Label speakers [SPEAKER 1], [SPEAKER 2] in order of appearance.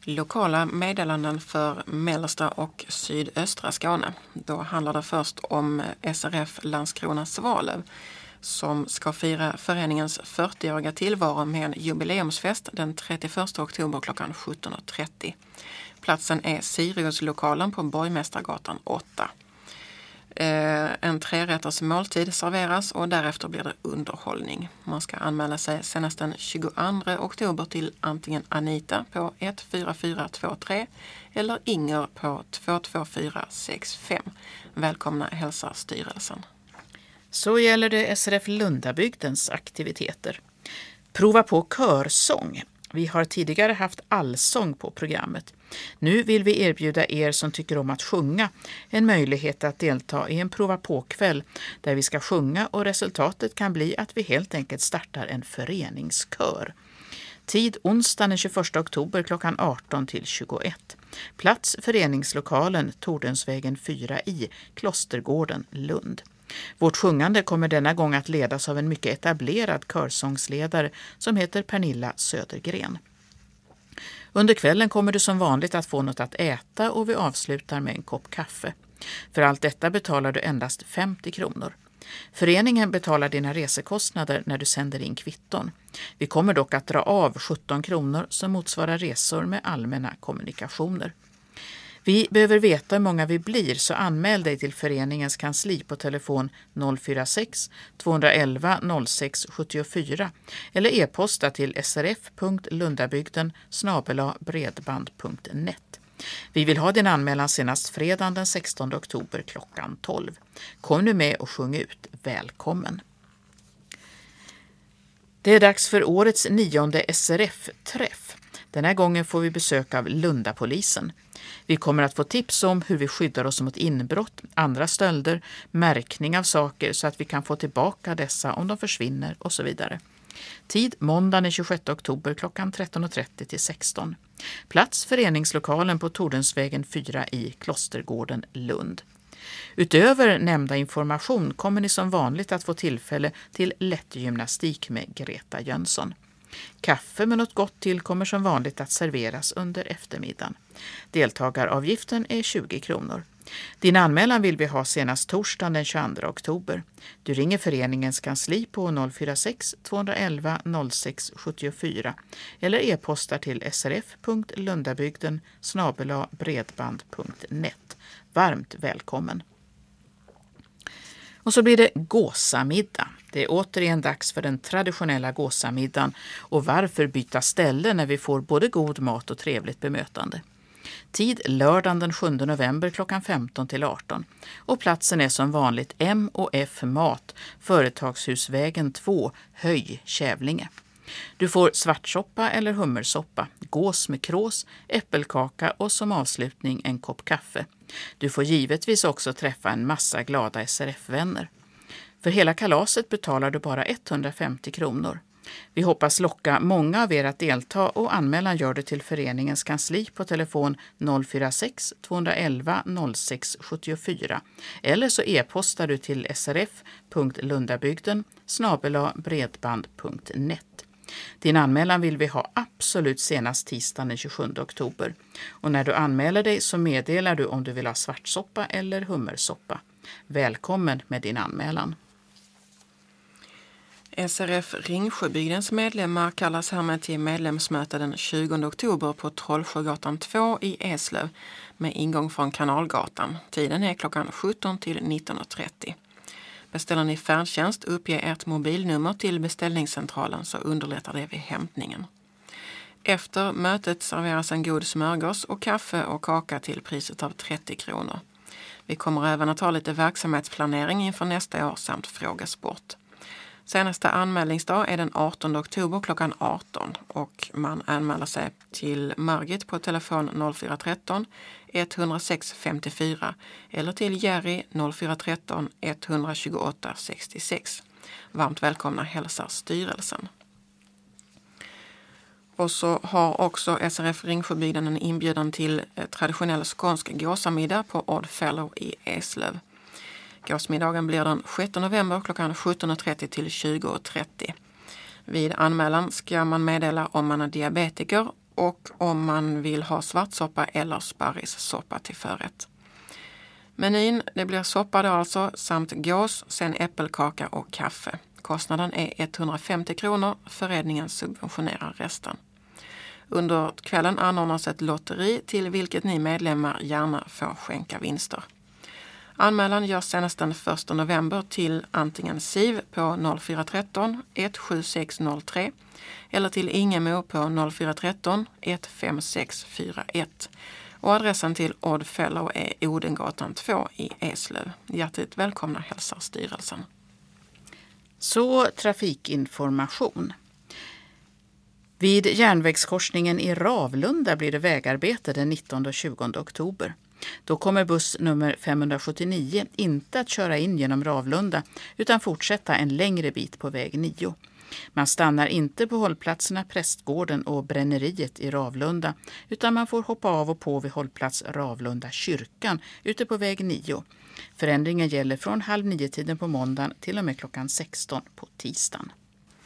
[SPEAKER 1] Lokala meddelanden för mellersta och sydöstra Skåne. Då handlar det först om SRF Landskrona Svalöv som ska fira föreningens 40-åriga tillvaro med en jubileumsfest den 31 oktober klockan 17.30. Platsen är Siriuslokalen på Borgmästargatan 8. En 3-rätters måltid serveras och därefter blir det underhållning. Man ska anmäla sig senast den 22 oktober till antingen Anita på 14423 eller Inger på 22465. Välkomna hälsar styrelsen.
[SPEAKER 2] Så gäller det SRF Lundabygdens aktiviteter. Prova på körsång. Vi har tidigare haft allsång på programmet. Nu vill vi erbjuda er som tycker om att sjunga en möjlighet att delta i en prova på-kväll där vi ska sjunga och resultatet kan bli att vi helt enkelt startar en föreningskör. Tid onsdag den 21 oktober klockan 18 till 21. Plats föreningslokalen Tordensvägen 4 i Klostergården, Lund. Vårt sjungande kommer denna gång att ledas av en mycket etablerad körsångsledare som heter Pernilla Södergren. Under kvällen kommer du som vanligt att få något att äta och vi avslutar med en kopp kaffe. För allt detta betalar du endast 50 kronor. Föreningen betalar dina resekostnader när du sänder in kvitton. Vi kommer dock att dra av 17 kronor som motsvarar resor med allmänna kommunikationer. Vi behöver veta hur många vi blir så anmäl dig till föreningens kansli på telefon 046 211 06 74 eller e-posta till srf.lundabygden@bredband.net. Vi vill ha din anmälan senast fredagen den 16 oktober klockan 12. Kom nu med och sjung ut. Välkommen! Det är dags för årets 9:e SRF-träff. Den här gången får vi besök av Lundapolisen. Vi kommer att få tips om hur vi skyddar oss mot inbrott, andra stölder, märkning av saker så att vi kan få tillbaka dessa om de försvinner och så vidare. Tid måndag den 26 oktober klockan 13.30 till 16. Plats föreningslokalen på Tordensvägen 4 i Klostergården, Lund. Utöver nämnda information kommer ni som vanligt att få tillfälle till lättgymnastik med Greta Jönsson. Kaffe med något gott till kommer som vanligt att serveras under eftermiddagen. Deltagaravgiften är 20 kronor. Din anmälan vill vi ha senast torsdagen den 22 oktober. Du ringer föreningens kansli på 046 211 06 74 eller e-postar till srf.lundabygden@bredband.net. Varmt välkommen! Och så blir det gåsamiddag. Det är återigen dags för den traditionella gåsamiddagen och varför byta ställe när vi får både god mat och trevligt bemötande. Tid lördagen den 7 november klockan 15 till 18 och platsen är som vanligt M&F Mat, Företagshusvägen 2, Höj, Kävlinge. Du får svartsoppa eller hummersoppa, gås med krås, äppelkaka och som avslutning en kopp kaffe. Du får givetvis också träffa en massa glada SRF-vänner. För hela kalaset betalar du bara 150 kronor. Vi hoppas locka många av er att delta och anmälan gör du till föreningens kansli på telefon 046 211 06 74 eller så e-postar du till srf.lundabygden@bredband.net. Din anmälan vill vi ha absolut senast tisdagen den 27 oktober. Och när du anmäler dig så meddelar du om du vill ha svartsoppa eller hummersoppa. Välkommen med din anmälan.
[SPEAKER 1] SRF Ringsjöbygdens medlemmar kallas härmed till medlemsmöte den 20 oktober på Trollsjögatan 2 i Eslöv med ingång från Kanalgatan. Tiden är klockan 17 till 19.30. Beställer ni färdtjänst, uppge ert mobilnummer till beställningscentralen så underlättar det vid hämtningen. Efter mötet serveras en god smörgås och kaffe och kaka till priset av 30 kronor. Vi kommer även att ha lite verksamhetsplanering inför nästa år samt frågesport. Senaste anmälningsdag är den 18 oktober klockan 18 och man anmäler sig till Margit på telefon 0413 106 54 eller till Jerry 0413 128 66. Varmt välkomna hälsar styrelsen. Och så har också SRF Ringsjöbygden en inbjudan till traditionell skånsk gåsamiddag på Odd Fellow i Eslöv. Gåsmiddagen blir den 6 november klockan 17.30 till 20.30. Vid anmälan ska man meddela om man är diabetiker och om man vill ha svartsoppa eller sparrissoppa till förrätt. Menyn, det blir soppa då alltså samt gås, sen äppelkaka och kaffe. Kostnaden är 150 kronor, föreningen subventionerar resten. Under kvällen anordnas ett lotteri till vilket ni medlemmar gärna får skänka vinster. Anmälan görs senast den 1 november till antingen SIV på 0413 17603 eller till Ingemo på 0413 15641. Och adressen till Odd Fellow är Odengatan 2 i Eslöv. Hjärtligt välkomna hälsar styrelsen.
[SPEAKER 2] Så trafikinformation. Vid järnvägskorsningen i Ravlunda blir det vägarbete den 19 och 20 oktober. Då kommer buss nummer 579 inte att köra in genom Ravlunda utan fortsätta en längre bit på väg 9. Man stannar inte på hållplatserna Prästgården och Bränneriet i Ravlunda utan man får hoppa av och på vid hållplats Ravlunda kyrkan ute på väg 9. Förändringen gäller från 8:30 på måndagen till och med klockan 16 på tisdagen.